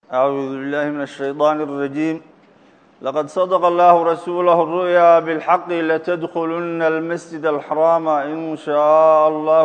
أعوذ بالله من الشيطان الرجيم لقد صدق الله رسوله الرؤيا بالحق لتدخلن المسجد الحرام إن شاء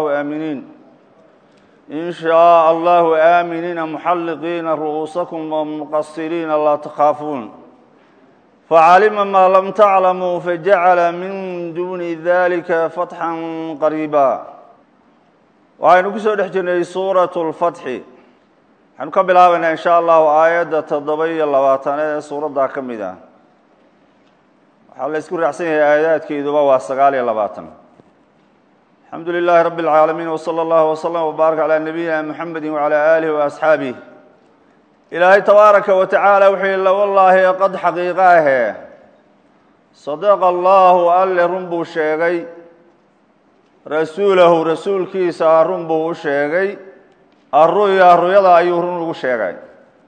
الله آمنين محلقين رؤوسكم ومقصرين لا تخافون فعلم ما لم تعلموا فجعل من دون ذلك فتحا قريبا وعين كسر حجني سورة الفتح waxaanu ka bilaabaynaa in sha allahu aayadda 7 suuradda ka mid ah waxaa la isku raacsan yahay aayaadkeeduba waa 9 alxamdu lilaahi rabbi اlcaalamiin wsala allahu wslam wbaarak calaa nabiyina muxamedi wacalaa aalihi waasxaabih ilaahay tabaaraka wa tacaala wuxuu yihi wallaahi qad xaqiiqa ahe sadaqa allahu alle run buu sheegay rasuulahu rasuulkiisa run buu u sheegay aruyada ayuu run ugu sheegay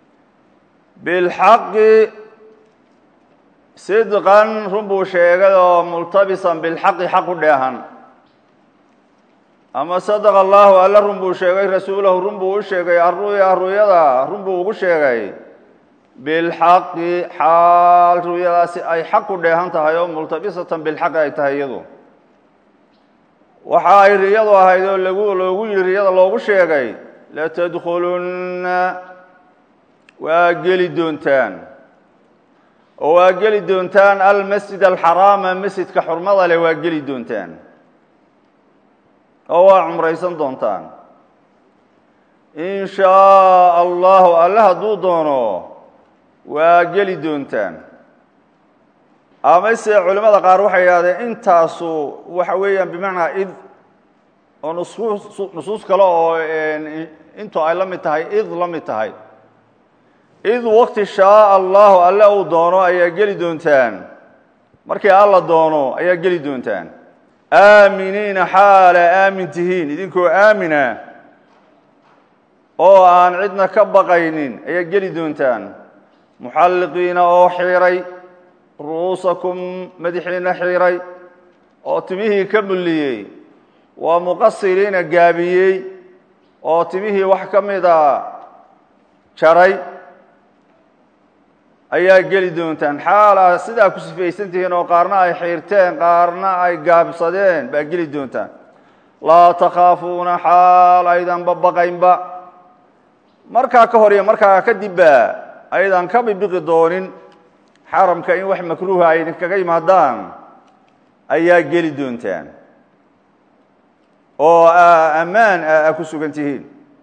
bilxaqi sidqan run buu sheegay oo multabisan bilxaqi xaq u dheehan ama sadaqa allahu alla run buu sheegay rasuulahu run buu u sheegay aruyada run buu ugu sheegay bilxaqi xaal ruyadaasi ay xaq u dheehan tahay oo multabisatan bilxaqi ay tahay iyadu waxa ay riyadu ahayd oo loogu yidhi riyada loogu sheegay latadkhulunna waa geli doontaan oo waa geli doontaan almasjid alxaraama masjidka xurmada leh waa geli doontaan oo waa cumraysan doontaan in shaa allahu alle hadduu doono waa geli doontaan amase culimmada qaar waxay yidhahdeen intaasu waxa weeyaan bimacnaa id oo nusuus kale oo intu ay la mid tahay id la mid tahay id waqti shaa allahu alle uu doono ayaa geli doontaan markii alla doono ayaa geli doontaan aaminiina xaala aamin tihiin idinkoo aamina oo aan cidna ka baqaynin ayaa geli doontaan muxalliqiina oo xiiray ru'uusakum madaxiina xiiray oo timihii ka mulliyey waa muqasiriina gaabiyey oo timihii wax ka mida jaray ayaa geli doontaan xaal a sidaa ku sifaysan tihiin oo qaarna ay xiirteen qaarna ay gaabsadeen baa geli doontaan laa takhaafuuna xaal aydanba baqaynba markaa ka hor iyo markaa kadibba aydan ka bibiqi doonin xaramka in wax makruuha ay idinkaga yimaadaan ayaa geli doontaan oo ammaan a ku sugan tihiin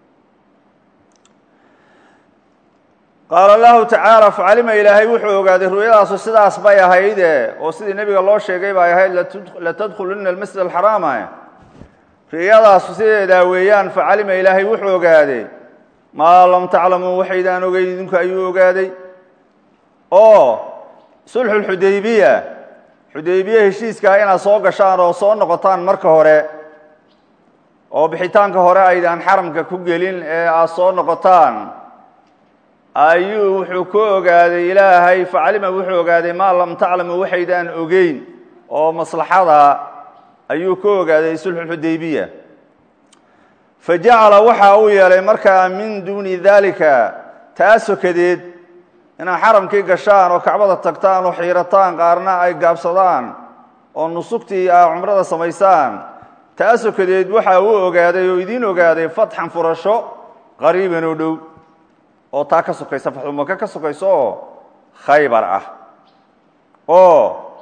qaala allahu tacaala facalima ilaahay wuxuu ogaaday ru'yadaasu sidaas bay ahayde oo sidii nebiga loo sheegay bay ahayd latadkhuluna almasjid alxaraama ru'yadaasu sideedaa weeyaan facalima ilaahay wuxuu ogaaday maa lam taclamuu waxaydaan ogeyn idinku ayuu ogaaday oo sulxulxudaybiya xudaybiye heshiiskaa inaad soo gashaan oo soo noqotaan marka hore oo bixitaanka hore aydaan xaramka ku gelin ee aad soo noqotaan ayuu wuxuu ku ogaaday ilaahay facalima wuxuu ogaaday maa lam taclamu waxaydaan ogeyn oo maslaxada ayuu ku ogaaday sulxulxudaybiya fajacala waxa uu yeelay markaa min duuni daalika taa sokadeed inaad xaramkii gashaan oo kacbada tagtaan oo xiirataan qaarna ay gaabsadaan oo nusugtii a cumrada samaysaan taa sokadeed waxa uu ogaaday oo idiin ogaaday fatxan furasho qariiban oo dhow oo taa ka sokaysa fatxumaka ka sokayso oo khaybar ah oo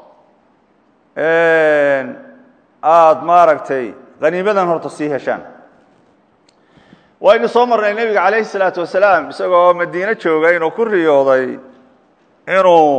aada maaragtay qaniimadan horta sii heshaan waynu soo marnay nebiga calayhi salaatu wasalaam isagoo madiine jooga inuu ku riyooday inuu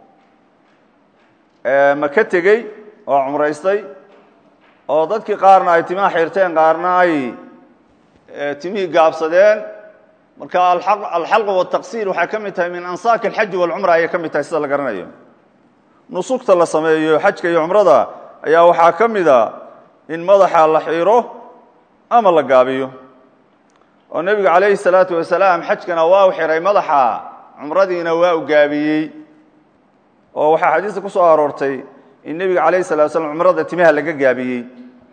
maka tegey oo cumraystay oo dadkii qaarna ay timaha xirteen qaarna ay timihii gaabsadeen marka alxalq wataqsiir waxay ka mid tahay min ansaak alxaji walcumra ayay ka mid tahay sida la garanayo nusugta la sameeyo xajka iyo cumrada ayaa waxaa ka mida in madaxa la xiro ama la gaabiyo oo nebigu calayhi salaatu wasalaam xajkana waa u xiray madaxa cumradiina waa u gaabiyey oo waxaa xadiista ku soo aroortay in nebiga calayhi salatu wasalaam cumrada timaha laga gaabiyey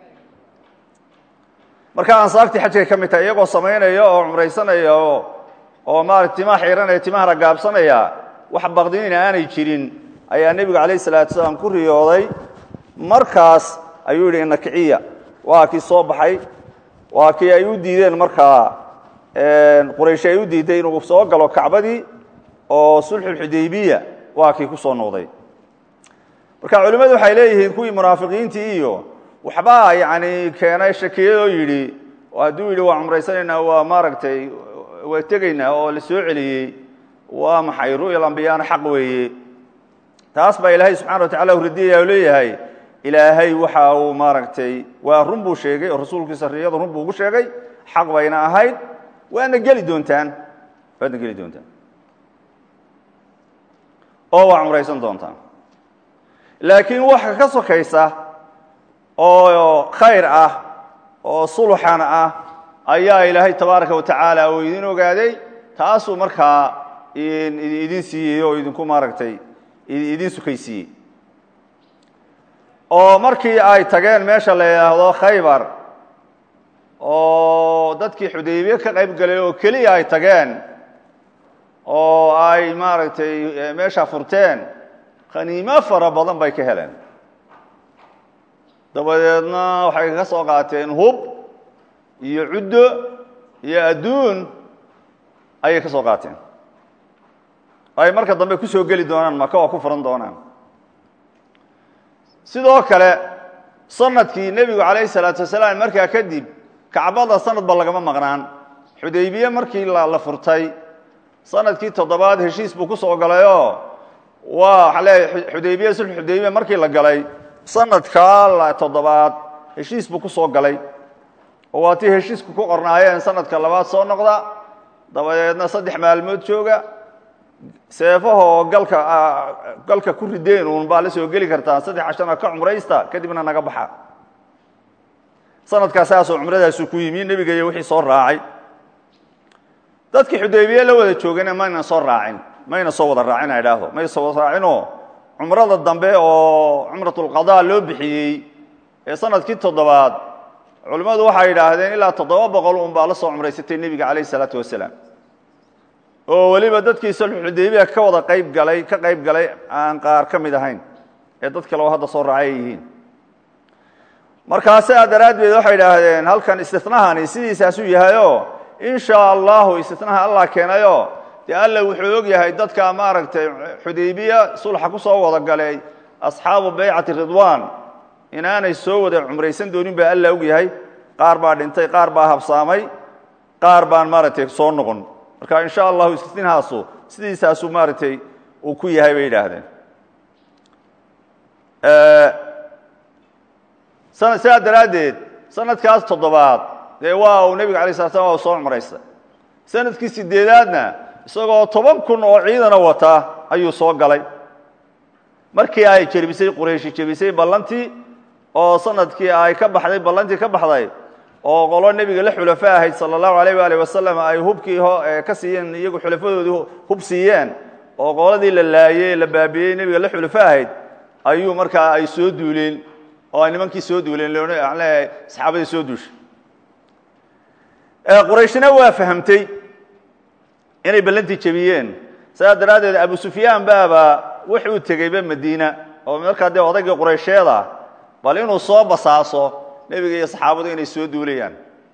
marka ansaagtii xajkay ka mid tahay iyagoo samaynaya oo cumraysanaya oo oo maaragtay timaha xiranaya timaha ragaabsanaya wax baqdinina aanay jirin ayaa nebigu calayhi salaatu wasalaam ku riyooday markaas ayuu yidhi ina kiciya waa kii soo baxay waa kii ay u diideen markaa quraysh ay u diiday inuu soo galo kacbadii oo sulxulxudaybiya waa kii ku soo noqday marka culimmadu waxay leeyihiin kuwii munaafiqiintii iyo waxbaa yacni keenay shakiyadoo yidhi oo hadduu yidhi waa cumraysanaynaa waa maaragtay waa tegaynaa oo la soo celiyey waa maxay ru'yal ambiyaana xaq weeye taas baa ilaahay subxana wa tacala u radiyaya oo leeyahay ilaahay waxa uu maaragtay waa run buu sheegay oo rasuulkiisa riyada run buu ugu sheegay xaq bayna ahayd waadna geli doontaan oo waa cumraysan doontaan laakiin waxa ka sokaysa oo khayr ah oo sulxan ah ayaa ilaahay tabaaraka wa tacaala uu idin ogaaday taasuu markaa idin siiyey oo idinku maaragtay idin sukaysiiyey oo markii ay tageen meesha la yidhaahdo khaybar oo dadkii xudaybiye ka qayb galay oo keliya ay tageen oo ay maaragtay meesha furteen khaniimo fara badan bay ka heleen dabadeedna waxay ka soo qaateen hub iyo cuddo iyo adduun ayay ka soo qaateen ay marka dambe ku soo geli doonaan maka oo ku furan doonaan sidoo kale sanadkii nebigu calayhi salaatu wasalaam markaa kadib kacbada sanadba lagama maqnaan xudaybiye markii la furtay sanadkii 7aad heshiis buu ku soo galayoo waa xudaybiye sulx xudaybiye markii la galay sanadka 7aad heshiis buu ku soo galay oo waa tii heshiisku ku qornaayeen sanadka 2aad soo noqda dabadeedna 3 maalmood jooga seefahoo galka ku rideen uun baa la soo geli kartaa 3 cashana ka cumraysta kadibna naga baxa sanadkaas saasoo cumradaasu ku yimi nebiga iyo wixii soo raacay dadkii xudaybiye la wada joogana mayna soo wada raacin ay dhaahdo may soo wada raacinoo cumrada dambe oo cumratul qadaa loo bixiyey ee sanadkii 7aad culimmadu waxay yidhaahdeen ilaa 700 un baa la soo cumraysatay nebiga calayhi salaatu wasalaam oo weliba dadkii sulxul xudaybiya ka qayb galay aan qaar ka mid ahayn ee dad kale oo hadda soo raacay yihiin markaas daraaddeed waxay yidhaahdeen halkan istinahani sidiisaasuu yahayoo in shaa allahu istinaha allah keenayo dee alla wuxuu og yahay dadka maaragtay xudaybiya sulxa ku soo wada galay asxaabu baycati ridwaan inaanay soo wada cumraysan doonin baa alla og yahay qaar baa dhintay qaar baa habsaamay qaar baan maaragtay soo noqon marka in sha allahu istinahaasu sidiisaasu maaragtay uu ku yahay bay yidhaahdeen sidaa daraaddeed sanadkaas 7aad dee waa uu nebiga alay slat slam soo cumraystay sanadkii 8aadna isagoo 10,000 oo ciidana wata ayuu soo galay markii ay jebisay qurayshi jebisay ballantii oo sanadkii ay ka baxday ballantii ka baxday oo qolo nebiga la xulafo ahayd sala allahu alayh waali wasalam ay hubkii ka siiyeen iyagu xulafadoodii hub siiyeen oo qoladii la laayey la baabiyey nebiga la xulafo ahayd ayuu markaa ay soo duuleen oo ay nimankii soo duuleen saxaabadii soo duushay qurayshna waa fahamtay inay ballantii jebiyeen sidaa daraaddeed abu sufyaan baaba wuxuu tegeyba madiina oo markaa dee odaygii quraysheeda bal inuu soo basaaso nebiga iyo saxaabadu inay soo duulayaan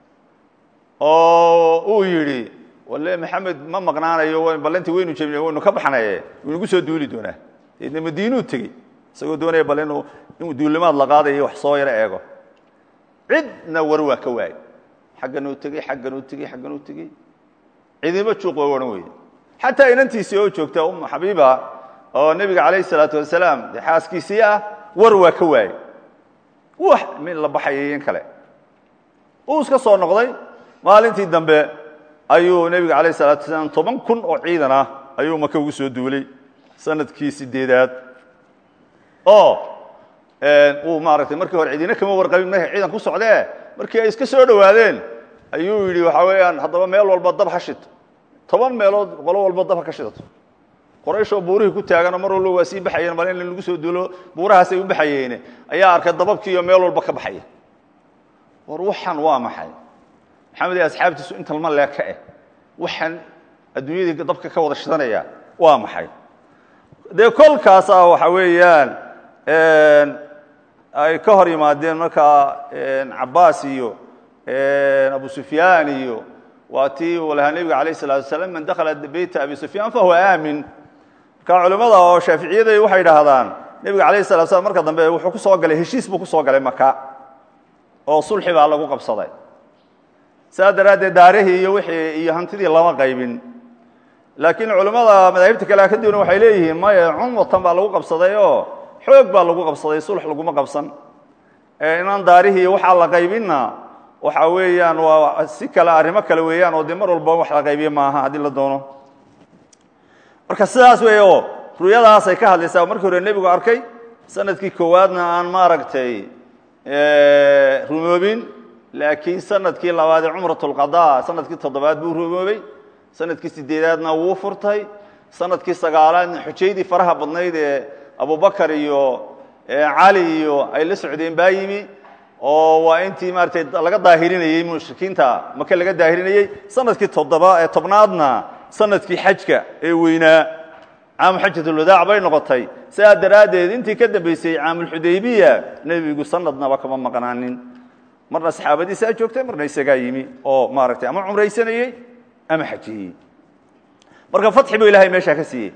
oo uu yidhi walle maxamed ma maqnaanayo ballantii waynu jebinay waynu ka baxnaye waynugu soo duuli doonaa deedna madiinuu tegey isagoo doonaya bal inuu duulimaad la qaadayo wax soo yaro eego cidna war waa ka waayey xagganuu tegey ciidimo juuq waa odhan weye xataa inantiisii oo joogta ummu xabiiba oo nebiga calayhi salaatu wasalaam dee xaaskiisii ah war waa ka waayey wax min la baxayay in kale uu iska soo noqday maalintii dambe ayuu nebiga calayhi salaatu wasalaam 10,000 oo ciidan ah ayuu maka ugu soo duulay sanadkii 8aad oo uu maaragtay markii hore ciidina kama warqabin markay ciidan ku socdee markii ay iska soo dhowaadeen ayuu yidhi waxaa weeyaan haddaba meel walba dab ha shito 10 meelood qolo walba dab ha ka shidato qorayshoo buurihii ku taaganoo mar walba waa sii baxayeen mal in lagu soo duulo buurahaasay u baxayeene ayaa arkay dababkii iyo meel walba ka baxaya war waxaan waa maxay maxamed iyo asxaabtiisu intalma leeka waxaan adduunyadii dabka ka wada shidanaya waa maxay dee kolkaas waxa weeyaan ay ka hor yimaadeen markaa Cabbaas iyo Abu Sufyaan iyo waatii walaha nabiga kaleey salaatu wasalaam man dakhala bayta Abi Sufyaan fa huwa aamin ka culimada oo Shaafiiciyada waxay yiraahdaan nabiga kaleey salaatu wasalaam marka dambe wuxuu ku soo galay heshiis buu ku soo galay Makka oo sulxi baa lagu qabsaday saadaraade daarihii iyo wixii iyo hantidii lama qaybin laakiin culimada madaahibta kale ka duwan waxay leeyihiin ma umatan baa lagu qabsaday oo xoog baa lagu qabsaday sulx lagu ma qabsan inaan daarihii waxa la qaybina waxa weeyaan waa si kala arimo kale weeyaan oo mar walba wax la qaybiyo maaha hadii la doono marka sidaas weeyo ruuyadaas ay ka hadlaysaa markii hore nabigu arkay sanadkii koowaadna aan ma aragtay rumoobin laakiin sanadkii labaad ee umratul qadaa sanadkii toddobaad buu rumoobay sanadkii sideedaadna wuu furtay sanadkii sagaalaadna xujeydii faraha badnayd ee Abu Bakar iyo Ali iyo ay la socdeen baayimi oo waa intii maartay laga daahirinayay mushrikiinta marka laga daahirinayay sanadkii tobnaadna sanadkii xajka ee weynaa عام حجة الوداع bay noqotay saa daraadeed intii ka dambeysay caamul Hudaybiya nabigu sanadna ba kama maqnaanin marna saxaabadiisa joogtay marna isaga yimi oo maaragtay ama umraysanayay ama xajiyay marka fatxi buu Ilaahay meesha ka siiyay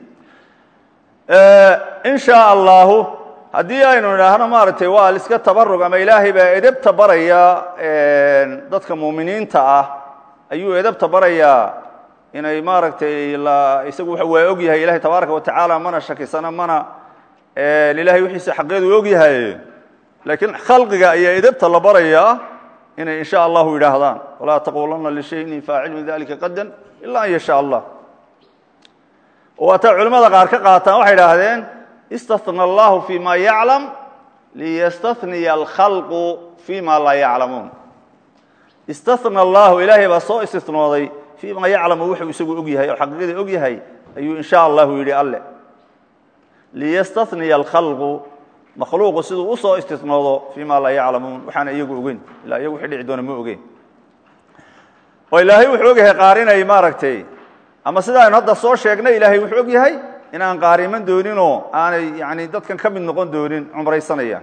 in sha Allah hadii aynu idhaahno maaragtay waa iska tabarrug ama Ilaahay baa edebta baraya dadka muuminiinta ah ayuu edebta baraya inay maaragtay la isagu waa og yahay Ilaahay tabaaraka wa tacaala mana shakisana mana Ilaahay wixiisa xaqeedu og yahay laakiin khalqiga ayaa edebta la baraya inay in sha Allah yiraahdaan wala taquluna li shay'in fa'il min dhalika qadan illa in sha Allah oo ta culimada qaar ka qaataan waxay yiraahdeen istathna Allah fi ma ya'lam li yastathni al-khalqu fi ma la ya'lamun istathna Allah Ilaahay ba soo istithnooday فيما يعلم وحي يسوي أجيها وحقيقة أجيها أيو إن شاء الله يري الله ليستثني الخلق مخلوق صدق وصى استثناء فيما لا يعلمون وحنا يجوجين لا يوحي عدون موجين وإلهي وحوجها قارنا يماركتي أما صدق إن هذا الصور شيء إلهي وحوجها إن أن قاري من دونينه أنا يعني ده كان كم من نقول دونين عمري سنة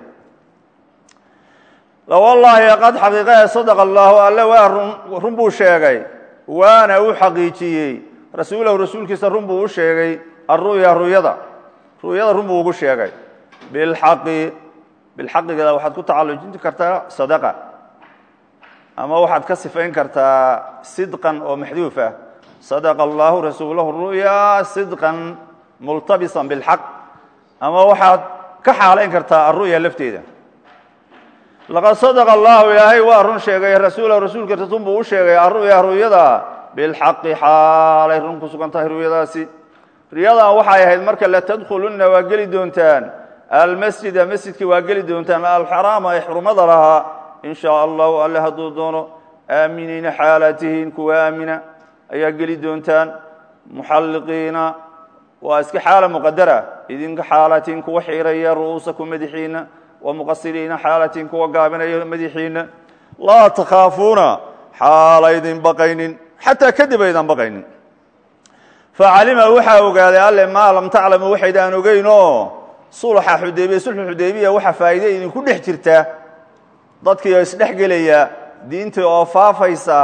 لا والله قد حقيقة صدق الله الله ورنبو شيء وانا او حقيقي رسوله ورسولك سرنبو او شيغي الرؤيا رؤيدا رنبو او شيغي بالحق كذا waxaad ku tacalujin kartaa sadaqa ama waxaad ka sifayn kartaa sidqan oo maxduufa sadaqa Allah rasuuluhu ru'ya sidqan multabisan bil haqq ama waxaad ka xaalayn kartaa ru'ya lafteeda لقد صدق الله إلهي وأرن شيء رسوله رسولك تطنبه شيء الرؤيا بالحق حال يرنك سكان طاهر رؤيا رياضة وحي هذه المركة لا تدخلن واجلي دونتان المسجد مسجدك واجلي دونتان الحرام يحرم ضرها إن شاء الله الله هدودونه آمنين حالتهن كوامنا أيجلي دونتان محلقين واسك حالة مقدرة إذن حالتين كوحيريا رؤوسكم مدحين ومقصرين حالتين كوقابنا مدحين لا تخافون حال إذن بقين حتى كذب إذن بقين فعلم وحا وقال الله ما لم تعلم وحيدان وقينو صلح حديبية صلح حديبية وحا فايدة إذن كل احترته ضدك يسلح قليا دينتي وفافيسا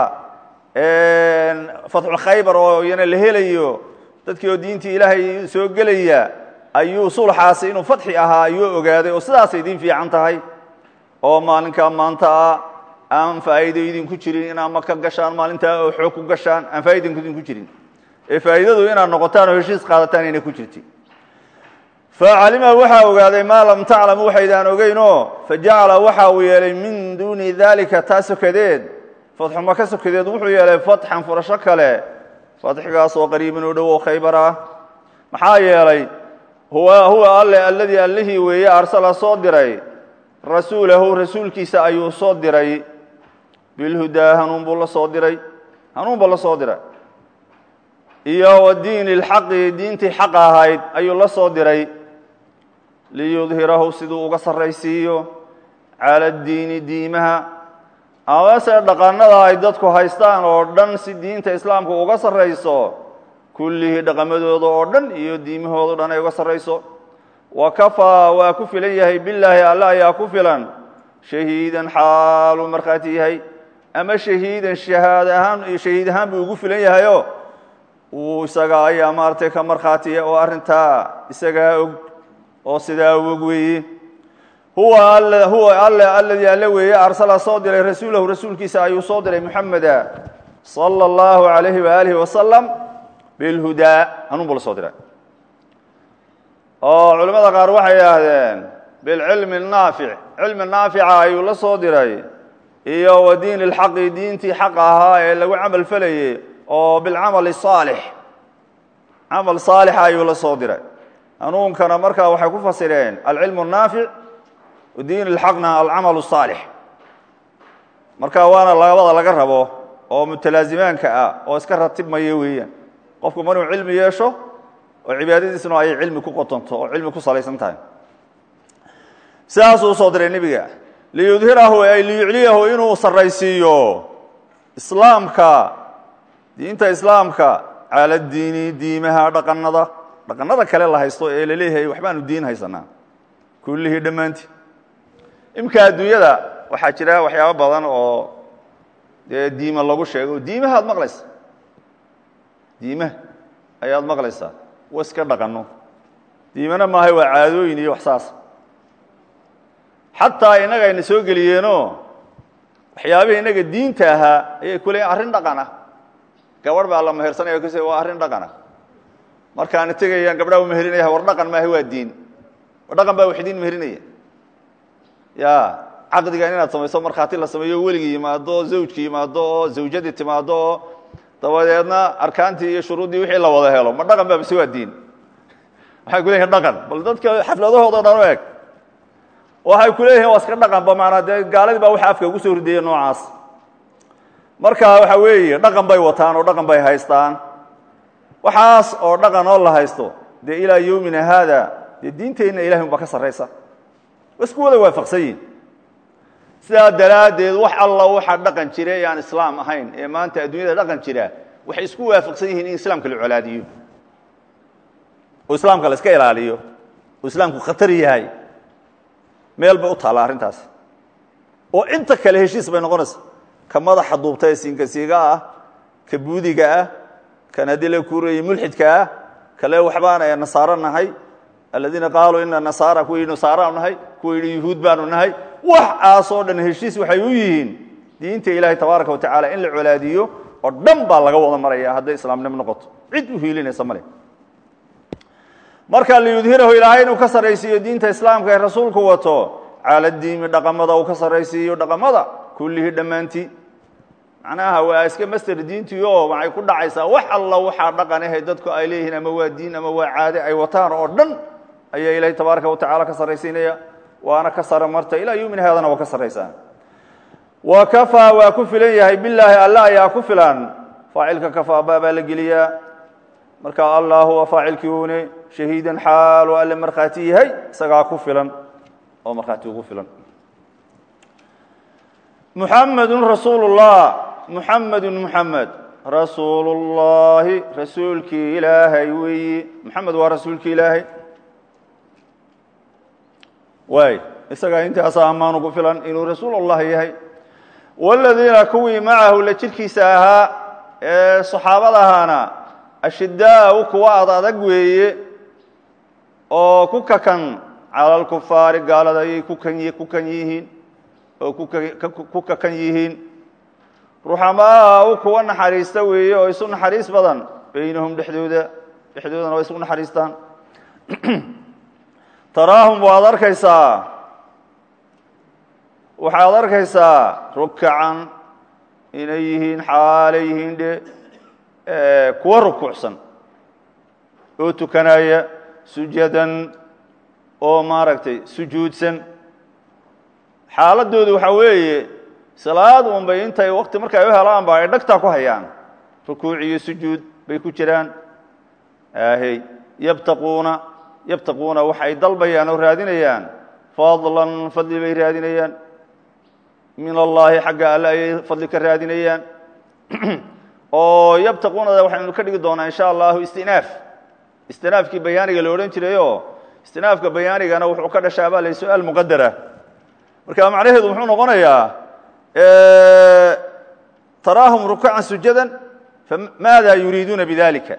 فتح الخيبر وينا الهيليو ضدك دينتي إلهي سوق قليا ayuu sulxaasi inuu fatxi ahaa ayuu ogaaday oo sidaas idin fiican tahay oo maalinka maanta aan faa'iido idin ku jirin in ama ka gashaan maalinta oo xoog ku gashaan aan faa'iido idin ku jirin ee faa'iidadu inaad noqotaan oo heshiis qaadataan inay ku jirtay facalima waxa ogaaday ma lam ta'lam waxaydaan ogeyno fajala waxa uu yeelay min duuni dalika taasukadeed fatxu maka sukadeed wuxuu yeelay fatxan furasho kale fatxigaas oo qariibin u dhow Khaybara maxaa yeelay هو الذي وهي أرسل صادري رسوله رسولكيس أيو صادري بالهدى هنون بالله صادري إياه والدين الحق دين حقها هاي أيو الله صادري ليظهره صدوق قصر ريسيو على الدين ديمها أواسر دقانا هاي دادكو هايستان وردن سي دين إسلامكو قصر ريسو kullihi dhaqamadooda oo dhan iyo diimahooda dhan ay uga sarrayso wa kafaa waa ku filan yahay billaahi alla ayaa ku filan shahiidan xaaluu markhaati yahay ama shahiidan shahiid ahaan buu ugu filan yahayo uu isaga ayaa maaragtay ka markhaatiya oo arrintaa isagaa og oo sidaa u og weeye huwa alle alladii alle weeye arsala soo diray rasuulahu rasuulkiisa ayuu soo diray muxameda sala allahu calayhi waaalihi wasalam bilhudaa hanuun buu la soo diray oo culimmada qaar waxay yidhaahdeen bilcilmi naafic cilmi naafica ayuu la soo diray iyo wa diini lxaqi diintii xaqa ahaa ee lagu camal falayey oo bilcamali saalix camal saalixa ayuu la soo diray hanuunkana markaa waxay ku fasireen alcilmu naafic diin اlxaqna alcamal الصaalix marka waana labada laga rabo oo mutalaazimaanka ah oo iska ratibmaya weeyaan qofku maruu cilmi yeesho oo cibaadadiisuna ay cilmi ku qotonto oo cilmi ku salaysan tahay sidaasuu soo diray nebiga liyudhirahu ay liyucliyahu inuu saraysiiyo islaamka diinta islaamka cala diini diimaha dhaqanada kale la haysto ee la leeyahay waxbaanu diin haysanaa kullihii dhammaantii imka adduunyada waxaa jira waxyaabo badan oo dee diima lagu sheego diimaha ad maqlaysa diimaha ayaad maqlaysaa wa iska dhaqanno diimana maahay waa caadooyin iyo wax saas xataa innaga ayna soo geliyeenoo waxyaabihii innaga diinta ahaa ayay ku leeyiin arrin dhaqan ah gabadh baa la mehersanaya kas waa arrin dhaqan ah markaana tegayaan gabdhaha u meherinaya war dhaqan maahay waa diin war dhaqan baa waxdiin meherinaya ya caqdigan inaad samayso markhaati la sameeyo weligii yimaado oo zawjkii yimaado oo zawjadii timaado oo dabadeedna arkaantii iyo shuruuddii wixii la wada helo ma dhaqan baa base waa diin waxay ku leeyihin dhaqan bal dadka xafladahooda dhan u eg waxay ku leeyihin waa iska dhaqan ba maanaa dee gaaladii baa waxa afka ugu soo ridaya noocaas marka waxa weeye dhaqan bay wataan oo dhaqan bay haystaan waxaas oo dhaqan oo la haysto dee ilaa yowmina haada dee diinteenna ilahay unbaa ka sarraysa isku wada waafaqsan yihin sidaa daraaddeed wax alla waxa dhaqan jira ee aan islaam ahayn ee maanta adduunyada dhaqan jira waxay isku waafaqsan yihiin in islaamka la colaadiyo oo islaamka la iska ilaaliyo oo islaamku khatar yahay meel bay u taalla arrintaas oo inta kale heshiis bay noqonaysa ka madaxa duubta ee siinkasiiga ah ka buudiga ah kan haddii la kuurayey mulxidka ah kale waxbaan ee nasaaro nahay aladiina qaaluu ina nasaara kuwa yidhi nasaaraanu nahay kuwa yidhi yuhuud baanu nahay waxaasoo dhan heshiis waxay u yihiin diinta ilaahay tabaaraka wa tacaala in la colaadiyo oo dhan baa laga wada maraya hadday islaamnimo noqoto cid u hiilinaysa male marka liyudhirahu ilaahay inuu ka sarraysiiyo diinta islaamka ee rasuulku wato cala diimi dhaqamada uu ka sarraysiiyo dhaqamada kullihii dhammaantii macnaha waa iska master diintii oo waxay ku dhacaysaa wax alla waxaa dhaqan ahe dadku ay leeyihiin ama waa diin ama waa caade ay wataan oo dhan ayaa ilaahay tabaaraka wa tacaala ka sarraysiinaya waana ka sara marta ilaa yowmin haadana waa ka sarraysaa wa kafaa waa ku filan yahay bilaahi alla ayaa ku filan faacilka kafaa baabaa la geliyaa marka allah waa faacilkii une shahiidan xaalu alle markhaati yahay isagaa ku filan oo markhaati ugu filan muxamedun rasuulullah muxamedun muxamed rasuulullaahi rasuulkii ilaahay weeye muxamed waa rasuulkii ilaahay waay isagaa intaasaa ammaan ugu filan inuu rasuulullahi yahay waaladiina kuwii macahu la jirkiisa ahaa ee saxaabada ahaana ashidaau kuwa ad adag weeye oo ku kakan cala alkufaari gaalada ayay ku kan yihiin oo ku kakan yihiin ruxamaau kuwa naxariista weeye oo isu naxariis badan baynahum dhexdoodana waa isu naxariistaan taraahum waxaad arkaysaa rukacan inay yihiin xaalay yihiin dhe kuwa rukuucsan oo tukanaya sujadan oo maaragtay sujuudsan xaaladoodu waxaa weeye salaad unbay intay wakti markay u helaan ba ay dhagtaa ku hayaan rukuuc iyo sujuud bay ku jiraan ahey yabtaquuna waxay dalbayaan oo raadinayaan fadlan fadli bay raadinayaan min allaahi xagga alle ayay fadli ka raadinayaan oo yabtaquunada waxaynu ka dhigi doonaa insha allahu istinaafkii bayaaniga la odhan jirayoo istinaafka bayaanigana wuxuu ka dhashaa baa lay su-aal muqadara marka macnaheedu muxuu noqonayaa taraahum rukucan sujadan maada yuriiduuna bidalika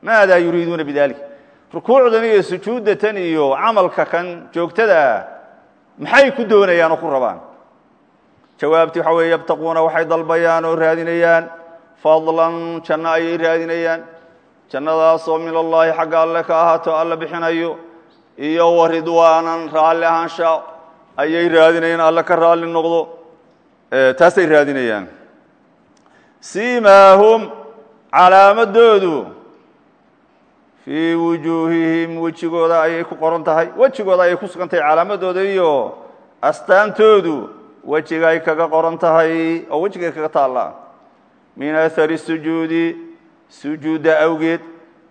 rukuucdan iyo sujuudatan iyo camalka kan joogtada maxay ku doonayaan oo ku rabaan jawaabtii waxa weeye yabtaquuna waxay dalbayaan oo raadinayaan fadlan janno ayay raadinayaan jannadaasoo min allahi xagga alle ka ahaato alla bixinayo iyo wa ridwaanan raalli ahaansha ayay raadinayaan alle ka raalli noqdo taasay raadinayaan siimaahum calaamadoodu fii wujuuhihim wejigooda ayay ku qoran tahay wejigooda ayay ku sugan tahay calaamadooda iyo astaantoodu wejigay kaga qoran tahay oo wejigay kaga taallaa min ahari sujuudi sujuudda awgeed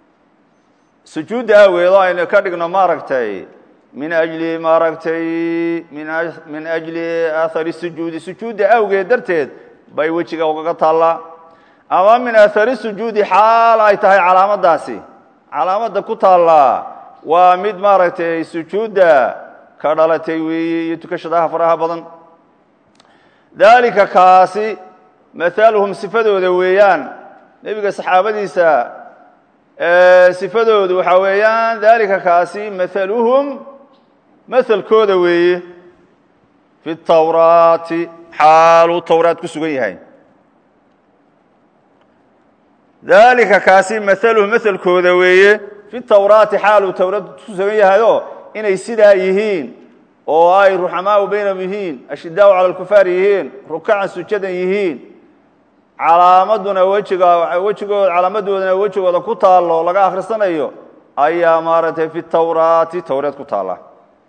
oo aynu ka dhigno maaragtay min ajli ahari sujuudi sujuudda awgeed darteed bay wejiga ugaga taallaa ama min ahari sujuudi xaal ay tahay calaamadaasi calaamadda ku taallaa waa mid maaragtay sujuudda ka dhalatay weeye iyo tukashadaha faraha badan daalika kaasi mahaluhum sifadooda weeyaan nebiga saxaabadiisa sifadoodu waxaa weeyaan daalika kaasi mahaluhum mahalkooda weeye fi tawraati xaaluu tawraat ku sugan yahay daalika kaasi mahaluhum mahalkooda weeye fi tawraati xaaluu tawraat ku sugan yahayoo inay sidaa yihiin oo ay ruxamaau baynahum yihiin ashidaau cala alkufaar yihiin rukacan sujadan yihiin calaamaduna wejigooda calaamadoodana wejigooda ku taallo laga akhrisanayo ayaa maaragtay fi tawraati tawreed ku taalla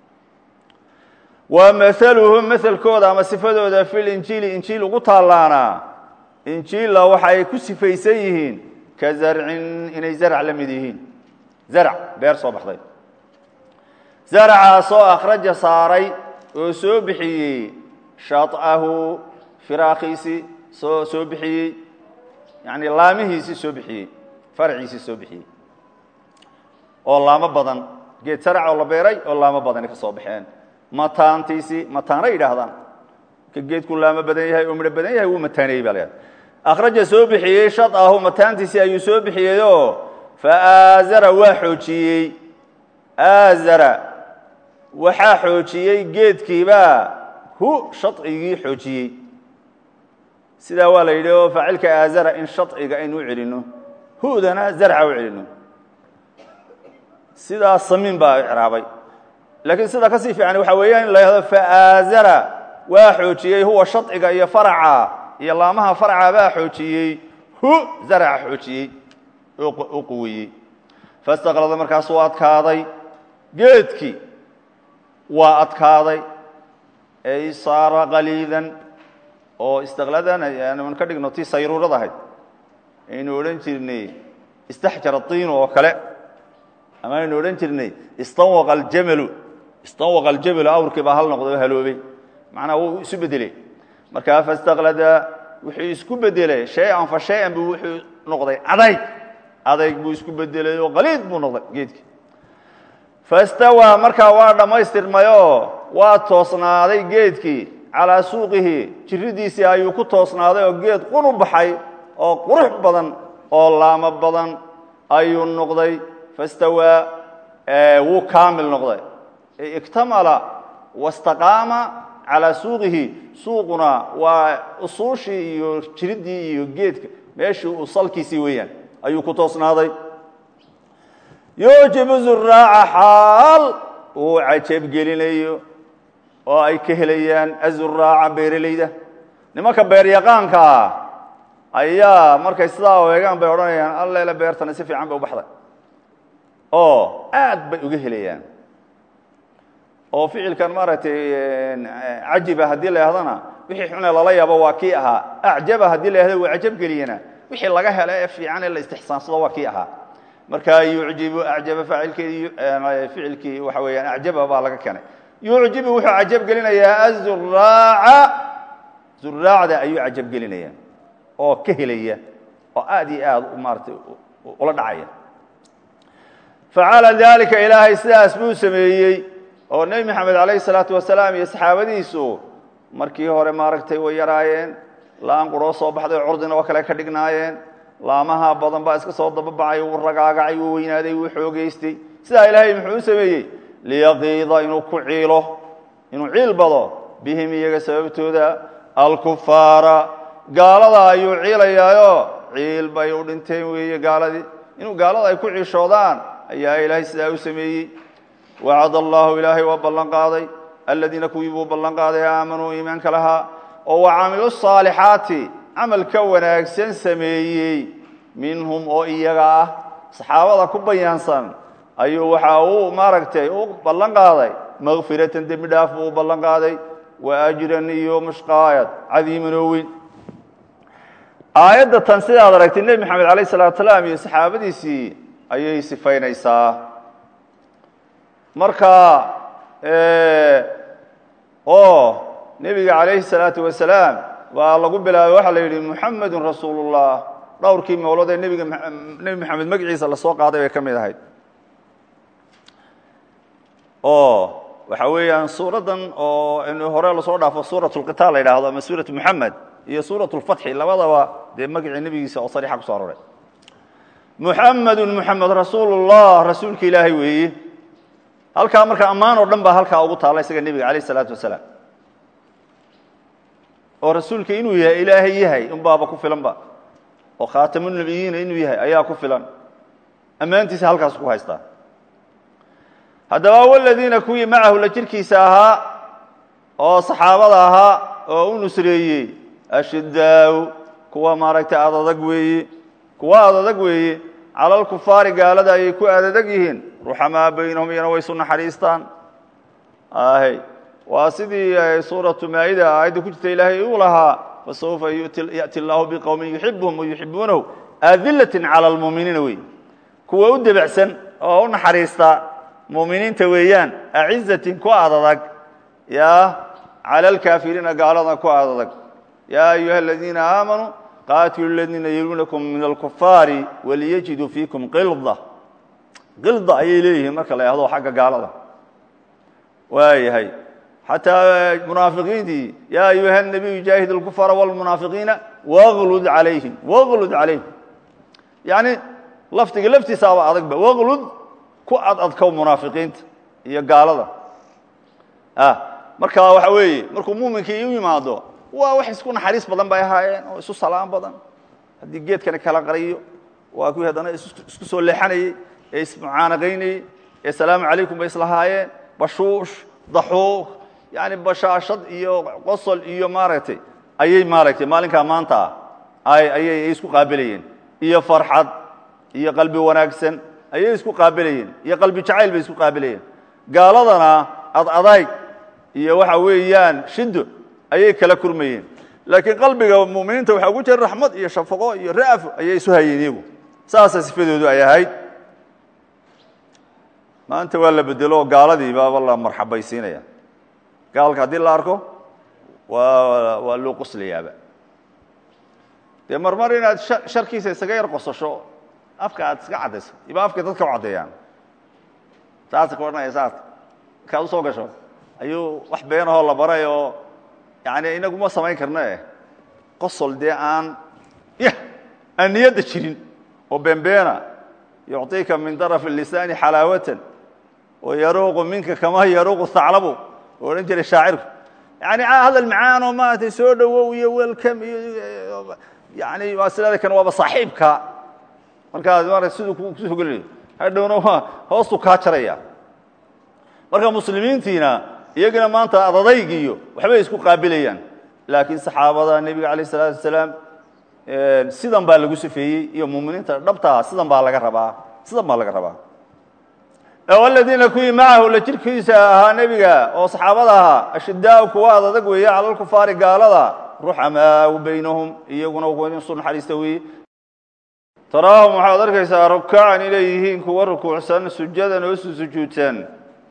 wa mahaluhum mahalkooda ama sifadooda fi linjiili injiil ugu taallaana injiilla waxay ku sifaysan yihiin ka zarcin inay zarc la mid yihiin zarc beer soo baxday zarcaasoo akhraja saaray oo soo bixiyey shaط'ahu firaakiisii soo bixiyey yani laamihiisii soo bixiyey farciisii soo bixiyey oo laamo badan geed sarc oo la beeray oo laamo badani ka soo baxeen mataantiisii mataana yidhaahdaan ka geedku laamo badan yahay oo midho badan yahay wuu mataaneeyey baa lahaha akhraja soo bixiyey shaط'ahu mataantiisii ayuu soo bixiyeyoo faaazara waa xoojiyey aazara waxaa xoojiyey geedkiibaa shacigii xoojiyey sidaa waa la yidhi oo faacilka aazara in shacciga aynu u celino hudana zarca u celino sidaas samiin baa icraabay laakiin sida kasii fiican waxaa weeyaan in la yhahdo faaazara waa xoojiyey huwa shacciga iyo faraca iyo laamaha farca baa xoojiyey zarca xoojiyey oo quwiyey fastaqlada markaas waa adkaaday geedkii waa adkaaday ay saara qaliidan oo istiqladan aan ka dhigno tii sayruurada ahayd aynu odhan jirnay istaxjara tiinu oo kale ama aynu odhan jirnay istanwaqa aljamalu awrkii baa hal noqday oo haloobay macnaha wuu isu bedeley markaa fastaqlada wuxuu isku bedelay shay-an fa shay-an buu wuxuu noqday adayg buu isku bedelay oo qaliid buu noqday geedkii fastawaa markaa waa dhammaystirmayoo waa toosnaaday geedkii calaa suuqihi jiridiisii ayuu ku toosnaaday oo geed qunu baxay oo qurux badan oo laamo badan ayuu noqday fastawaa wuu kaamil noqday iktamala wastaqaama calaa suuqihi suuquna waa usuushii iyo jiridii iyo geedka meeshii uu salkiisii weeyaan ayuu ku toosnaaday yuujibu zuraaca xaal uu cajabgelinayo oo ay ka helayaan azuraaca beeralayda nimanka beeryaqaankaa ayaa markay sidaa eegaan bay odhanayaan alleele beertana si fiican bay u baxday oo aad bay uga helayaan oo ficilkan maaragtay cajiba haddii la yahdana wixii xune lala yaabo waa kii ahaa acjaba haddii la yahdo waa cajabgeliyana wixii laga helo ee fiican ee la istixsaansado waa kii ahaa markaa yucjibu acjaba ficilkii waxa weeyaan acjaba baa laga keenay yucjibu wuxuu cajab gelinayaa azuraaca zuraacda ayuu cajab gelinaya oo ka helaya oo aad iyo aad maartay ula dhacaya facala dalika ilaahay sidaas buu sameeyey oo nabi maxamed calayhi salaatu wasalaam iyo saxaabadiisu markii hore maaragtay way yaraayeen laan quroo soo baxday curdina waa kale ka dhignaayeen laamaha badan baa iska soo dababacay uu ragaagacay uu weynaaday uu xoogeystay sidaa ilaahay muxuu sameeyey liyaqiida inuu ku ciilo inuu ciil bado bihim iyaga sababtooda alkufaara gaalada ayuu ciilayaayo ciil bay u dhinteen weeye gaaladii inuu gaalada ay ku ciishoodaan ayaa ilaahay sidaa u sameeyey wacad allahu ilaahay waa ballan qaaday aladiina kuwii buu ballan qaaday aamanuu iimaanka lahaa oo wacamilu saalixaati camal ka wanaagsan sameeyey minhum oo iyaga ah saxaabada ku bayaansan ayuu waxa uu maaragtay u ballan qaaday makfiratan dembi dhaaf buu u ballan qaaday wa ajran iyo mushqaayad cadiiman oo weyn aayadda tan sidaad aragtay nebi maxamed calayh salatu salaam iyo saxaabadiisii ayay sifaynaysaa marka oo nebiga calayhi salaatu wasalaam waa lagu bilaabay waxaa la yidhi muxamedun rasuulullah dhowrkii mawlood ee nebi maxamed magaciisa lasoo qaaday bay ka mid ahayd oo waxa weeyaan suuraddan oo in hore lasoo dhaafo suurat lqitaal la yidhaahdo ama suuratu muxamed iyo suurat lfatxi labadaba dee magacii nebigiisa oo sariixa ku soo aroray muxamedun muxamed rasuulullah rasuulka ilaahay weeye halkaa marka ammaan oo dhan baa halkaa ugu taalla isaga nebiga calayh isalaatu wasalaam oo rasuulka inuu yahay ilaahay yahay unbaaba ku filanba oo khaatamunabiyiina inuu yahay ayaa ku filan ammaantiisa halkaas ku haystaa haddaba waladiina kuwii macahu la jirkiisa ahaa oo saxaabada ahaa oo u nusreeyey ashidaau kuwa maaragtay adadag weeye kuwa adadag weeye cala alkufaari gaalada ayay ku adadag yihiin ruxamaa baynahum iyana way isu naxariistaan waa sidii suuratu maa'ida aayadda ku jirta ilaahay uu lahaa fasawfa ya'ti allaahu biqowmin yuxibuhum wayuxibuunahu adilatin cala almu'miniina wey kuwa u debacsan oo u naxariista mu'miniinta weeyaan acizatin ku adadag yaa cala alkaafiriina gaalada ku adadag yaa ayuha aladiina aamanuu qaatilu aladiina yaluunakum min alkufaari waliyajiduu fiikum qilda qilda ayay leeyihiin marka la yahdo xagga gaalada waayahay xataa munaafiqiintii yaa ayuha nabiyu jaahid alkufaara wاlmunaafiqiina wglud calayhim wglud calayhim yani lafdiga laftiisaaba adagba wglud ku adadkow munaafiqiinta iyo gaalada marka waxa weeye markuu muuminkii u yimaado waa wax isku naxariis badan bay ahaayeen oo isu salaam badan haddii geedkana kala qariyo waa kuwii haddana isku soo leexanayey ee ismucaanaqaynayey ee salaamu calaykum bay islahaayeen bashuush daxuuq yani bashaashad iyo qosol iyo maaragtay ayay maaragtay maalinkaa maanta ayay isku qaabilayeen iyo farxad iyo qalbi wanaagsan ayay isku qaabilayeen iyo qalbi jacayl bay isku qaabilayeen gaaladana adadayg iyo waxa weeyaan shido ayay kala kurmayeen laakiin qalbiga mu'miniinta waxaa ugu jira raxmad iyo shafaqo iyo ra'af ayay isu hayeen iyagu saasay sifadoodu ay ahayd maanta waa la bedelo gaaladii baaba la marxabaysiinaya gaalka haddii la arko waa loo qoslayaaba dee marmar inaad sharkiisa isaga yar qosasho afka aad iska caddayso iba afka dadka u caddeeyaan saasa ka odhanaya saas markaad usoo gasho ayuu wax beenahoo la baray oo yani inaguma samayn karno qosol dee aan niyadda jirin oo beenbeena yucطiika min daraf lisaani xalaawatan wayaruuqu minka kama yaruuqu haclabu odhan jiray shaacirku yani hadal macaan oo maaragtay soo dhowow iyo welcome iyo yani waasilada kan waaba saaxiibka markaad maarata siduu kusoo gelinayo hadhowna waa hoostuu kaa jaraya marka muslimiintiina iyagana maanta adadayg iyo waxbay isku qaabilayaan laakiin saxaabada nebiga calayh isalaatu wasalaam sidan baa lagu sifeeyey iyo muminiinta dhabtaa sidan baa laga rabaa aladiina kuwii macahu la jirkiisa ahaa nebiga oo saxaabada ahaa ashidaau kuwa adadag weeye cala alkufaari gaalada ruxamaau baynahum iyaguna isu naxariista weeye taraahum waxaad arkaysaa rukacan inay yihiin kuwa rukuucsan sujadan oo sujuudsan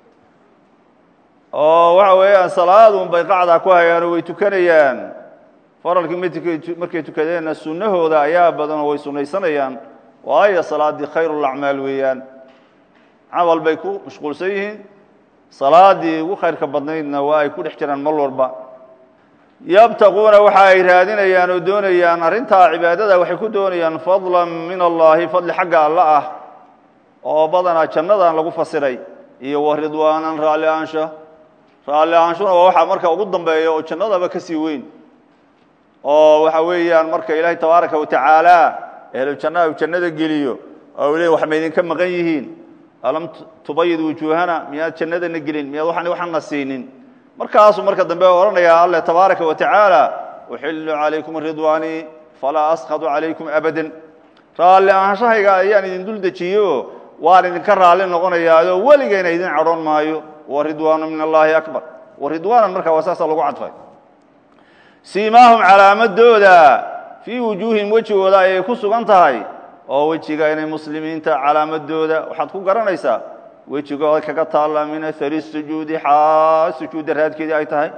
oo waxa weeyaan salaadun bay qacdaa ku hayaan oo way tukanayaan faralkii markay tukadeenna sunnahooda ayaa badan oo way sunnaysanayaan waayo salaadii khayrul acmaal weeyaan camal bay ku mashquulsan yihiin salaadii ugu khayrka badnaydna waa ay ku dhex jiraan mar walba yabtaquuna waxa ay raadinayaan oo doonayaan arrintaa cibaadada waxay ku doonayaan fadlan min allahi fadli xagga alla ah oo badanaa jannadan lagu fasiray iyo wa ridwaanan raalli aanshuna waa waxaa marka ugu dambeeya oo jannadaba ka sii weyn oo waxa weeyaan marka ilaahay tabaaraka wa tacaala ehlu jannada jannada geliyo oo ilaahay wax ma idinka maqan yihiin alam tubayid wujuhana miyaad jannadana gelin miyaad waxaan siinin markaasuu marka dambe oranaya Allah tabaaraka wa tacaala uhillu alaykum ridwani fala askhadu alaykum abadan raalli aanshahayga ayaan idin dul dejiyo waan idinka raalli noqonayaa waligeena idin caroon maayo wa ridwanu min allahi akbar wa ridwanan marka wasaasa lagu cadfay siimaahum calaamadooda fi wujuhihim wajhooda ay ku sugan tahay oo wajiga inay muslimiinta calaamadooda waxaad ku garanaysaa wajigooda kaga taala min athari sujuudi sujuud raadkeedii ay tahay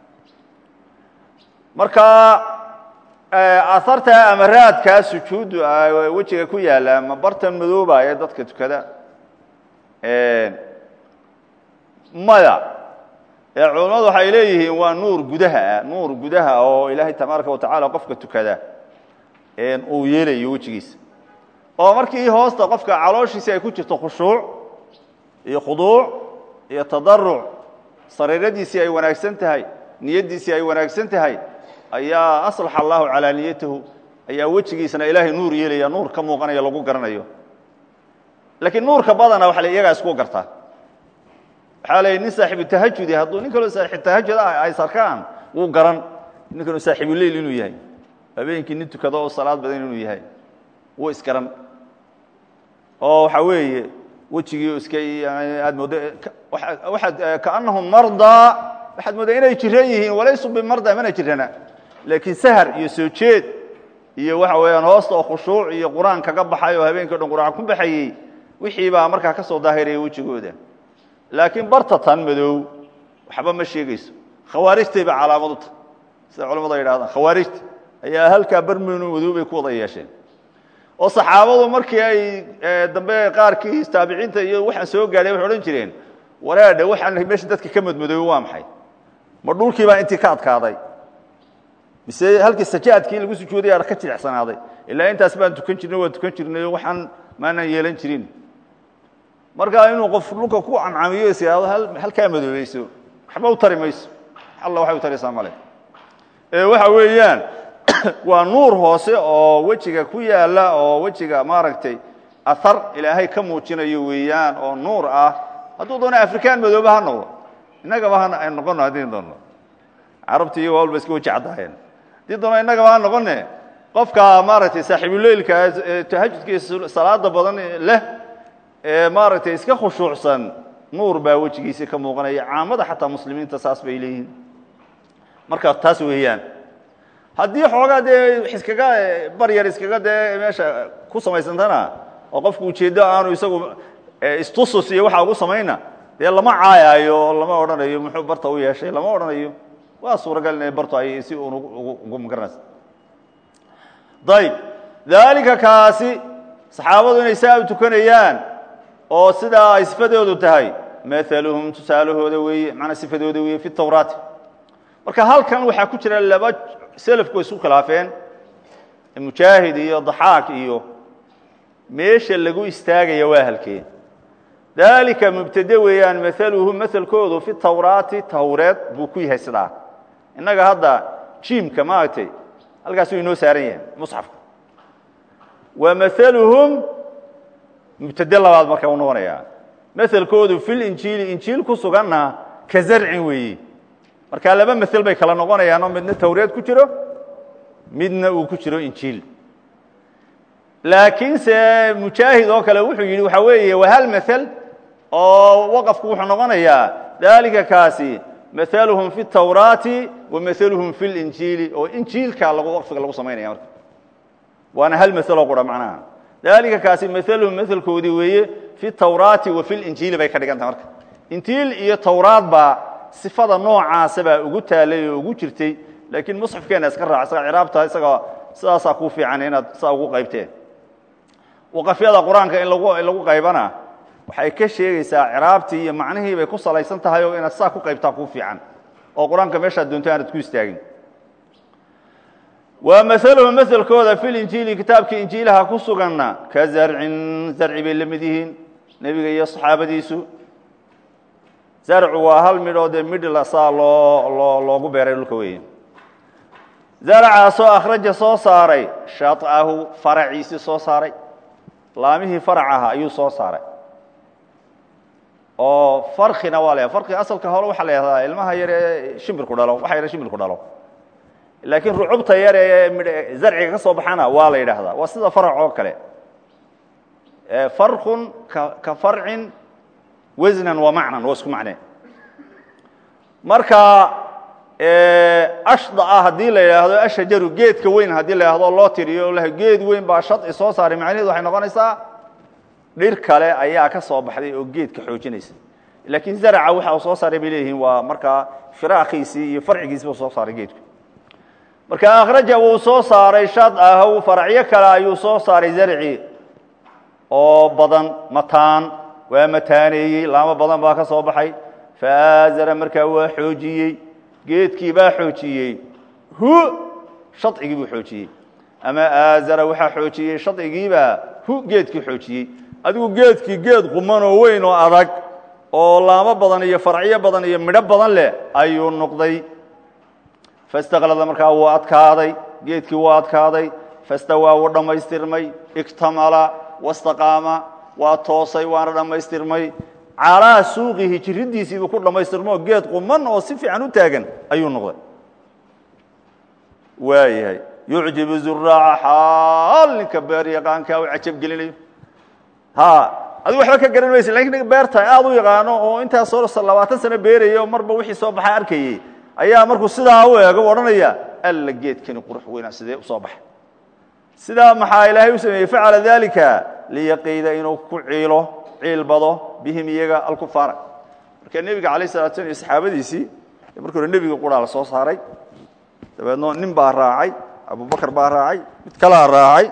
marka asarta amaraadka sujuud wajiga ku yaala ma bartan madooba ee dadka tukada maya culimadu waxay leeyihiin waa nuur gudaha oo ilaahay tabaaraka wa tacaala qofka tukada uu yeelayo wajigiisa oo markii hoosta qofka calooshiisa ay ku jirto khushuuc iyo khuduuc iyo tadarruc sariiradiisii ay wanaagsan tahay niyadiisii ay wanaagsan tahay ayaa aslaxa Allahu calaa niyatihi ayaa wajigiisana ilaahay nuur yeelaya nuur ka muuqanaya lagu garanayo laakiin nuurka badana waxa iyaga isku gartaa waxa leeyahay nin saaxiib tahajjud hadduu nin kale saaxiib tahajjud ay sarkaan wuu garan ninkan saaxiib leyl inuu yahay habeenkii nin tukado oo salaad badan inuu yahay wuu iskaran oo waxa weeye wajigii iska aad moodo waxaad kaanahum marda waxaad moodo inay jireen yihiin walaysu bimarda mana jirana laakiin sahar iyo soo jeed iyo waxa weeyaan hoosta oo khushuuc iyo quraan kaga baxay oo habeenkii dhan quraan ku baxayay wixii baa markaa ka soo daahiray wajigooda laakiin bartatan madow waxba ma sheegayso khawaarijtay ba calaamadu tahay sida culimadu yiraahdaan khawaarijta ayaa halka barmeenu madow bay ku wada yeesheen oo saxaabadu markii ay dambe qaarkii taabiciinta iyo waxaan soo gaaray waxay oran jireen waraadha waxaan meesha dadka ka madmadooy waa maxay ma dhulkii baa intii ka adkaaday mise halkii sajaadkii lagu sujuuday ka jilicsanaaday ilaa intaas baan tukan jirnay waxaan maana yeelan jirin marka inuu qof dhulka ku camcamiyo siyaado halka madoobayso waxba u tarimayso Allah waxa u tarisaa male waxa weeyaan waa nuur hoose oo wajiga ku yaala oo wajiga maaragtay athar ilaahay ka muujinayo weeyaan oo nuur ah hadduu doono afrikaan madoobaha noqdo inaga baan ay noqono hadii doono carabtii walba iska waji cadaayeen hadii doono inaga baan noqone qofka maaragtay saaxiibul leylka tahajjudkiisa salaada badan leh maaragtay iska khushuucsan nuur baa wajigiisa ka muuqanaya caamada xataa muslimiinta saas bay leeyihiin marka taas weeyaan haddii xoogaa dee iskaga baryar iskaga dee meesha ku samaysantana oo qofku ujeedo aanu isagu istusus iyo waxa ugu samayna dee lama caayaayo lama odhanayo muxuu barta u yeeshay lama odhanayo waa suuragal inay barto ay si ugu magaranayso dayib dalika kaasi saxaabadu inay saa tukanayaan oo sida ay sifadoodu tahay mathaluhum tusaalahooda weeye macna sifadooda weeye fi tawraat marka halkan waxa ku jira laba salafku isku khilaafeen mujaahid iyo dhaxaak iyo meesha lagu istaagayo waa halkeen dalika mubtada weeyaan mathaluhum mathalkoodu fi tawraati tawraat buu ku yahay sida inaga hadda jiimka maagtay halkaas uu inoo saaran yahay musxafka wa mathaluhum mubtada labaad marka uu noqonayaa mathalkoodu fil injiil ku suganna ka zarcin weeye marka laba mathal bay kala noqonayaan oo midna tawreed ku jiro midna uu ku jiro injiil laakiin se mujaahid oo kale wuxuu yiri waxa weeye waa hal mathal oo waqafku wuxuu noqonayaa dalika kaasi mathaluhum fi tawraati wa mathaluhum fil injiili oo injiilka lagu waqfiga lagu sameeynaya marka waana hal mathal oo qura macnaha dalika kaasi mathaluhum mathalkoodi weeye fi tawraati wa fil injiili bay ka dhiganta marka injiil iyo tawraad ba sifada noocaas baa ugu taalay oo ugu jirtay laakiin musxafkeena iska raac isaga ciraabta isaga sidaasaa kuu fiican inaad saa ugu qaybteen waqafyada qur-aanka in lagu qaybana waxay ka sheegaysaa ciraabtii iyo macnihii bay ku salaysan tahay oo inaad saa ku qaybtaa kuu fiican oo qur-aanka meeshaad doonto aanad ku istaagin wa masaluhu masalkooda fi linjiili kitaabka injiilaha ku suganna ka zarcin zarci bay la mid yihiin nebiga iyo saxaabadiisu zarcu waa hal midhoo dee midh saa loogu beeray dhulka weeye zarcaasoo akhraja soo saaray shaط'ahu faraciisii soo saaray laamihii faracaha ayuu soo saaray oo farkina waa la farki asalka hore waxaa la yidhahdaa ilmaha yar ee shimbirku dhalo waxa yar shimbirku dhalo laakiin rucubta yar ee zarciga ka soo baxana waa la yidhaahdaa waa sida farac oo kale farqun ka farcin wasnan wa macnan waa isku macnee marka ashda haddii la yidhaahdo ashajaru geedka weyn haddii la yidhahdo loo tiriyo geed weyn baa shadci soo saaray macnaheedu waxay noqonaysaa dhir kale ayaa ka soo baxday oo geedka xoojinaysa laakiin zarca waxa uu soo saaray bay leeyihiin waa markaa firaaqiisii iyo farcigiisii buu soo saaray geedku marka akhraja wuu soo saaray shad'ahu faracyo kale ayuu soo saaray zarci oo badan mataan waa mataaneeyey laamo badan baa ka soo baxay faazara markaa waa xoojiyey geedkii baa xoojiyey shadcigii buu xoojiyey ama aazara waxaa xoojiyey shadcigiibaa geedkii xoojiyey adigu geedkii geed quman oo weyn oo adag oo laamo badan iyo faracyo badan iyo midho badan leh ayuu noqday fastaqlada markaa wuu adkaaday geedkii wuu adkaaday fastawaa wuu dhammaystirmay iktamala wastaqaama waa toosay waana dhammaystirmay calaa suuqihi jiridiisiibuu ku dhammaystirmo geed quman oo si fiican u taagan ayuu noqday waayahay yucjibu zuraaca xaal ninka beer yaqaankaa u cajab gelinayo adigu waxba ka garan maysa lakin beerta aad u yaqaano oo intaasoo 20 sano beerayo marba wixii soo baxay arkayey ayaa markuu sidaa u eego odhanaya alla geedkani qurux weynaa sidee u soo baxay sidaa maxaa ilaahay u sameeyey facala dalika liyaqiida inuu ku ciilbado bihim iyaga alkufaara marka nebiga calayh salatu slam iyo saxaabadiisii markii hore nebiga quraa la soo saaray dabeedna nin baa raacay abubakar baa raacay mid kalaa raacay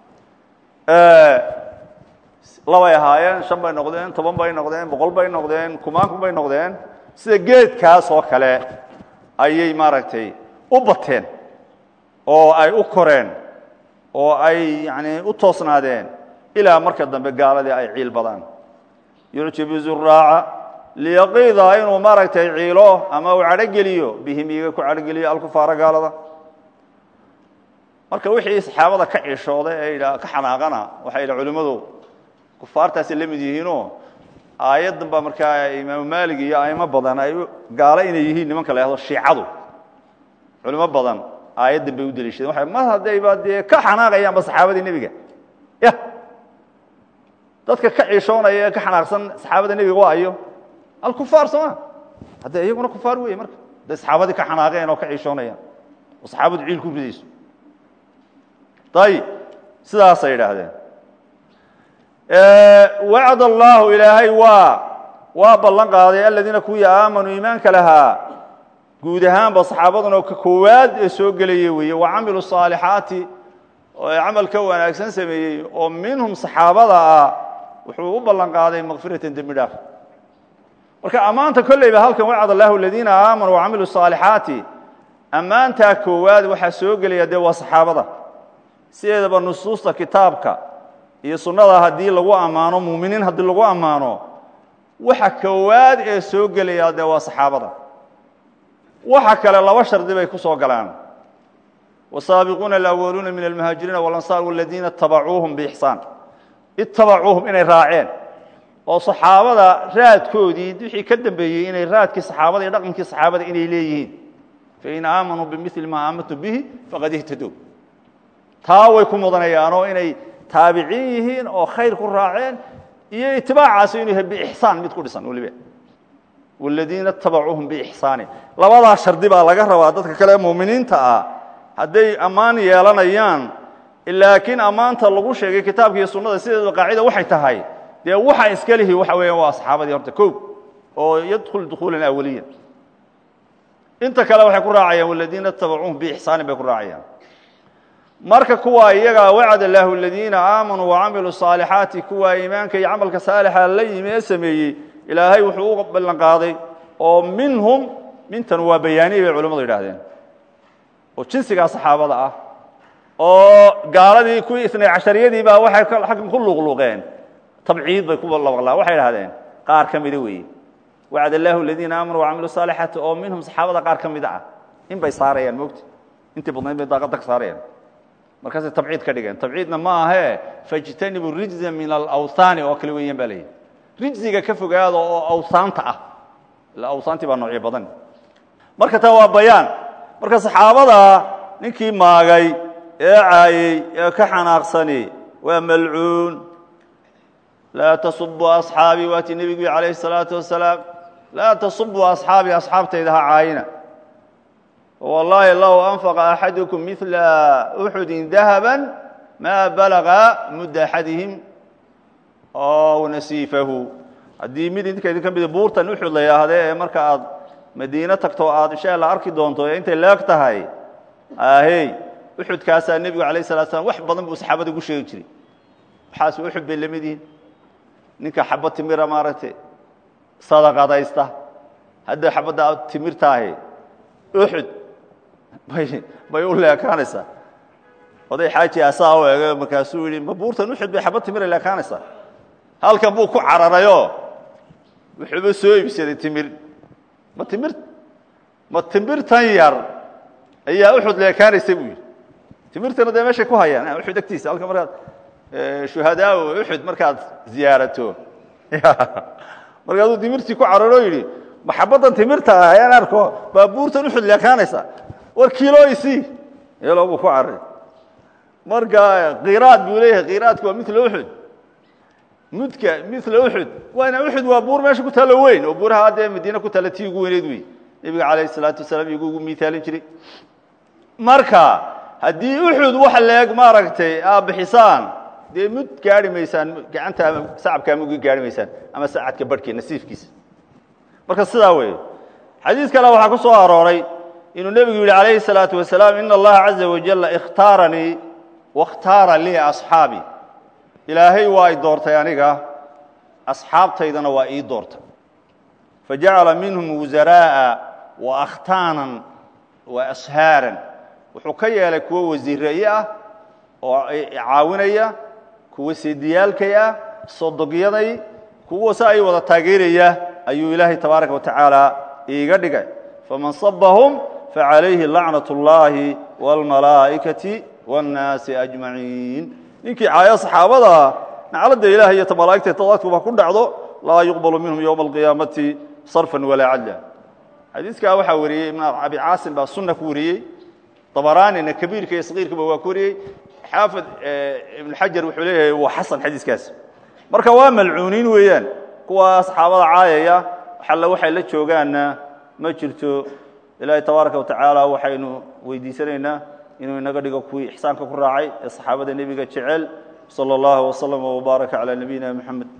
labay ahaayeen 5 bay noqdeen 10 bay noqdeen 100 bay noqdeen kumaankum bay noqdeen sida geedkaas oo kale ayay maaragtay u bateen oo ay u koreen oo ay yani u toosnaadeen ilaa marka dambe gaaladii ay ciil badaan yucjibu zuraaca liyaqiida inuu maaragtay ciilo ama uu cadhogeliyo bihim iyaga ku cadhogeliyo alkufaara gaalada marka wixii saxaabada ka cishooday ee ka xanaaqana waxay culimmadu kufaartaasi la mid yihiinoo aayaddan baa markaa imaamu maalig iyo aimo badan ay gaalo inay yihiin nimanka la yahdo shiicadu culimo badan aayaddan bay u deliishadeen waxay mar haddayba dee ka xanaaqayaanba saxaabadii nebiga ya dadka ka ciishoonaya ee ka xanaaqsan saxaabada nebiga waa ayo alkufaar sooma haddee iyaguna kufaar weeye marka hadday saxaabadii ka xanaaqeen oo ka ciishoonayaan oo saxaabadu ciil ku ridayso ayib sidaasay yidhaahdeen wacd allahu ilaahay waa ballan qaaday aladiina kuwii aamanuu iimaanka lahaa guud ahaanba saxaabaduna ka koowaad ee soo gelaya weeye wa camilu saalixaati oo camal ka wanaagsan sameeyey oo minhum saxaabada ah wuxuu u ballan qaaday makfiratan dembi dhaaf marka ammaanta kolleyba halkan wacd allahu aladiina aamanuu wacamilu saalixaati ammaantaa koowaad waxaa soo gelaya dee waa saxaabada sideedaba nusuusta kitaabka iyo sunnada haddii lagu ammaano muuminiin haddii lagu ammaano waxa koowaad ee soo gelaya dee waa saxaabada waxa kale laba shardi bay ku soo galaan wasaabiquuna alawwaluuna min almuhaajiriina walansaar waladiina itabacuuhum biixsaan itabacuuhum inay raaceen oo saxaabada raadkoodii wixii ka dambeeyey inay raadkii saxaabada iyo dhaqankii saxaabada inay leeyihiin fain aamanuu bimili maa aamantum bihi faqad ihtadow taa way ku mudanayaanoo inay taabiciin yihiin oo khayr ku raaceen iyo itibaacaasi inuu yahay biixsaan mid ku dhisan weliba waladiina itabacuuhum biixsaani labadaa shardi baa laga rabaa dadka kale ee muuminiinta ah hadday ammaan yeelanayaan laakiin ammaanta lagu sheegay kitaabka iyo sunnada sideeda qaacida waxay tahay dee waxa iska lihi waxa weeyaan waa saxaabadii horta kow oo yadkhul dukhuulan awaliyan inta kale waxay ku raacayaan waladiina tabacuuhum biixsaanin bay ku raacayaan marka kuwa iyaga wacada lahu aladiina aamanuu wacamiluu saalixaati kuwa iimaanka iyo camalka saalixa la yimi ee sameeyey ilaahay wuxuu u ballan qaaday oo minhum mintan waa bayaaniye bay culimmadu yidhaahdeen oo jinsigaa saxaabada ah oo gaaladii kuwii isnay cashariyadii baa waxay xaggan ku luqluqeen tabciid bay ku labaqlaan waxay idhahdeen qaar ka mida weeye wacada allahu aladiina aamanuu wacamiluu saalixaati oo minhum saxaabada qaar ka mida ah in bay saarayaan moogta intii badnayd bay daaqadda ka saarayaan markaasay tabciid ka dhigeen tabciidna ma ahee fajtanibu rijza min alawhaani oo kale weeyaan baa leeyihi rijziga ka fogaada oo awhaanta ah ila awhaantii baa noocyo badan marka taa waa bayaan marka saxaabada ninkii maagay ee caayey ee ka xanaaqsani waa malcuun laa tasubuu asxaabii waatii nebigu calayhi الsalaatu wasalaam laa tasubuu asxaabii asxaabtayda ha caayina wallaahi low anfaqa axadukum midla uxudin dahaba maa balaga mudda axadihim ow nasiifahu haddii mid idinka idin ka mida buurtan uxud la yidhaahdee ee marka aad madiine tagto aad insha alla arki doonto ee intay leeg tahay ahey uxudkaasaa nebigu alayh الsalatu slam wax badan buu saxaabada ugu sheegi jiray waxaas uxud bay lamid yihiin ninka xabad timira maaragtay sadaqadaysta hadda xabadda timirtaahi uxud bay u leekaanaysaa oday xaaji asaa u eegay markaasuu yidhi ma buurtan uxud bay xabad timira leekaanaysaa halkan buu ku cararayoo wuxuuba soo iibsaday timir ma timirtan yar ayaa uxud leekaanaysa buu yidhi timirtana dee meeshay ku hayaan uxud agtiisa halka markaad shuhadaa uxud markaad ziyaarato markaasuu timirtii ku cararoo yidhi ma xabaddan timirta ah ayaan arko baa buurtan uxud leekaanaysa war kiiloysii iyaloo buu ku cararay marka qiraad buu leeyahay qiraadku waa mila uxud mudka mila uxud waana uxud waa buur meesha ku taalo weyn oo buuraha haddee madiine ku taala tii ugu weyneed wey nebiga calayh الsalaatu wasalaam igu ugu miaalin jiray marka haddii uxud wax leeg maaragtay aad bixisaan dee mud gaari maysaan gacanta ama sacabka ama ugi gaari maysaan ama sacadka barhkii nasiifkiisa marka sidaa weeye xadiis kale waxaa ku soo arooray inuu nebigu yidhi calayhi الsalaaةu wasalaam ina allaha caza wajala ikhtaaranii waاkhtaara lii asxaabii ilaahay waa i doortay aniga asxaabtaydana waa ii doortay fajacala minhum wusaraaءa waakhtaanan waashaaran wuxuu ka yeelay kuwo wasiiraye ah oo caawinaya kuwa seediyaalkay ah sodogyaday kuwa se ay wada taageeraya ayuu ilaahay tabaaraka wa tacaala iiga dhigay faman sabahum facalayhi lacnaة اllahi wاlmalaa'ikati wاnnaasi ajmaciin ninkii caaya saxaabada nacladda ilaah iyo malaa'igta tadaadkuba ku dhacdo laa yuqbalu minhum ywma alqiyaamati sarfan walaa cadla xadiiskaa waxaa wariyey ibn abi caasim baa sunna ku wariyey dabaraanina kabiirka iyo sagiirkaba waa ku wariyey xaafid ibn xajar wuxuu leeyahay waa xasan xadiiskaas marka waa malcuuniin weeyaan kuwa saxaabada caayaya xalla waxay la joogaanna ma jirto ilaahay tabaaraka wa tacaala waxaynu weydiisanaynaa inuu inaga dhigo kuwii ixsaanka ku raacay ee saxaabada nebiga jecel salى اllahu وslm وbaaraka calى nabiyina mxamed